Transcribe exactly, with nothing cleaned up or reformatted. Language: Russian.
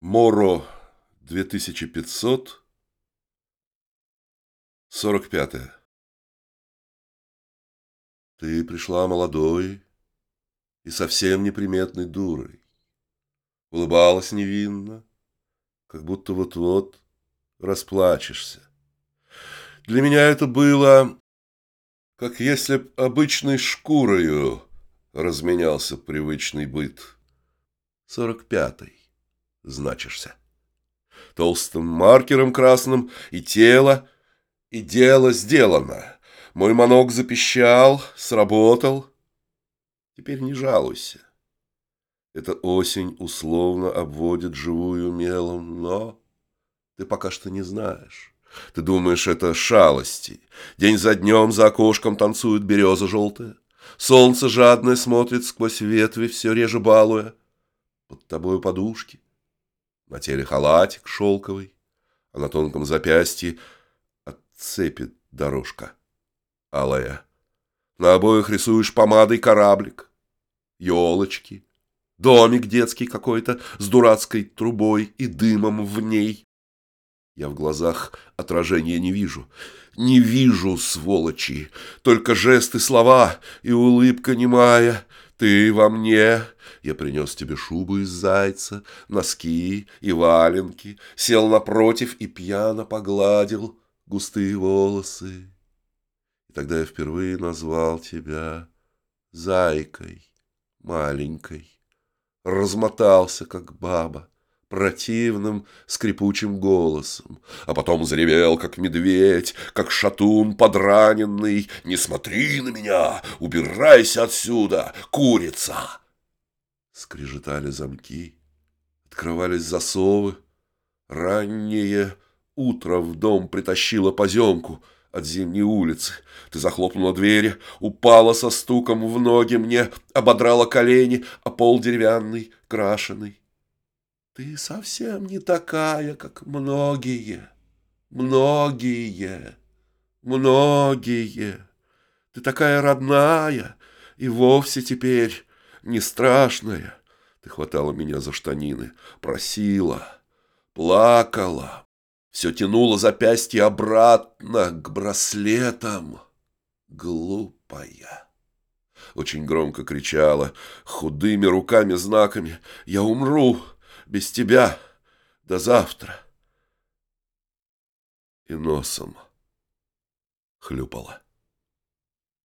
Моро, две тысячи пятьсот сорок пятое. Ты пришла молодой и совсем неприметной дурой. Улыбалась невинно, как будто вот-вот расплачешься. Для меня это было, как если б обычной шкурою разменялся привычный быт. Сорок пятый значишься. Толстым маркером красным и тело, и дело сделано. Мой манок запищал, сработал. Теперь не жалуйся. Эта осень условно обводит живую мелом, но ты пока что не знаешь. Ты думаешь, это шалости. День за днем за окошком танцует береза желтая. Солнце жадное смотрит сквозь ветви, все реже балуя. Под тобою подушки, на теле халатик шелковый, а на тонком запястье от цепи дорожка алая. На обоих рисуешь помадой кораблик, елочки, домик детский какой-то с дурацкой трубой и дымом в ней. Я в глазах отражения не вижу, не вижу, сволочи, только жесты, слова и улыбка немая. Ты во мне, я принес тебе шубу из зайца, носки и валенки, сел напротив и пьяно погладил густые волосы. И тогда я впервые назвал тебя зайкой маленькой, размотался, как баба, противным скрипучим голосом, а потом заревел, как медведь, как шатун подраненный: «Не смотри на меня! Убирайся отсюда, курица!» Скрежетали замки, открывались засовы. Раннее утро в дом притащило поземку от зимней улицы. Ты захлопнула двери, упала со стуком в ноги мне, ободрала колени, а пол деревянный, крашеный. Ты совсем не такая, как многие, многие, многие. Ты такая родная и вовсе теперь не страшная. Ты хватала меня за штанины, просила, плакала, все тянула запястье обратно к браслетам. Глупая. Очень громко кричала, худыми руками-знаками: «Я умру без тебя до завтра!» И носом хлюпала.